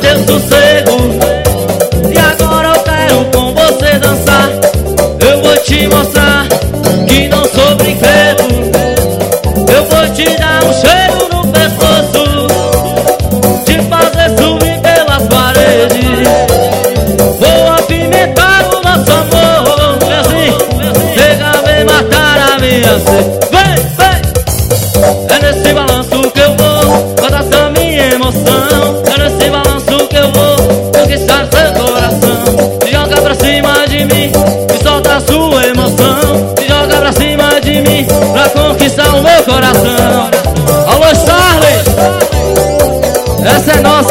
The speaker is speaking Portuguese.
seu sossego. E agora eu quero com você dançar. Eu vou te mostrar que não sou brinquedo. Eu vou te dar um cheiro no pescoço, te fazer subir pelas paredes. Vou apimentar o nosso amor. E assim, chega a me matar a minha sede. Vem, vem! É nesse balanço que eu vou contar essa minha emoção. É nesse balanço que eu vou conquistar seu coração. Se joga pra cima de mim e solta a sua emoção. Se joga pra cima de mim pra conquistar o meu coração. Alô, Charlie! Essa é nossa.